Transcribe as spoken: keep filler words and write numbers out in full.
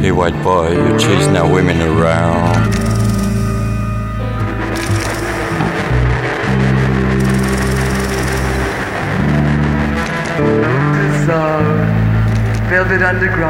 Hey white boy, you're chasing our women around. Dissolve, velvet underground.